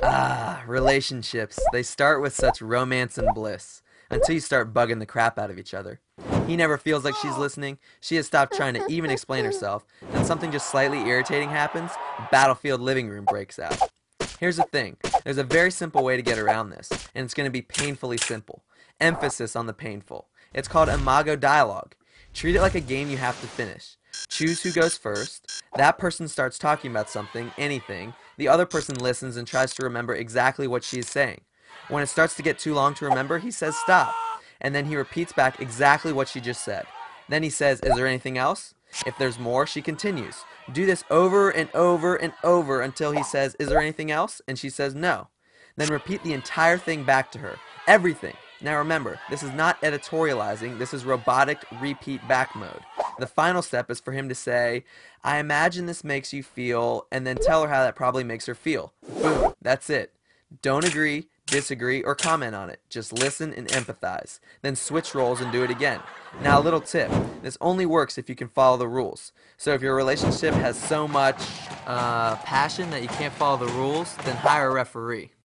Ah, relationships. They start with such romance and bliss until you start bugging the crap out of each other. He never feels like she's listening. She has stopped trying to even explain herself. Then something just slightly irritating happens. Battlefield living room breaks out. Here's the thing. There's a very simple way to get around this, and it's going to be painfully simple. Emphasis on the painful. It's called imago dialogue. Treat it like a game you have to finish. Choose who goes first. That person starts talking about something, anything. The other person listens and tries to remember exactly what she is saying. When it starts to get too long to remember, he says stop. And then he repeats back exactly what she just said. Then he says, is there anything else? If there's more, she continues. Do this over and over and over until he says, is there anything else? And she says no. Then repeat the entire thing back to her. Everything. Now remember, this is not editorializing, this is robotic repeat back mode. The final step is for him to say, I imagine this makes you feel, and then tell her how that probably makes her feel. Boom, that's it. Don't agree, disagree, or comment on it. Just listen and empathize. Then switch roles and do it again. Now, a little tip. This only works if you can follow the rules. So if your relationship has so much passion that you can't follow the rules, then hire a referee.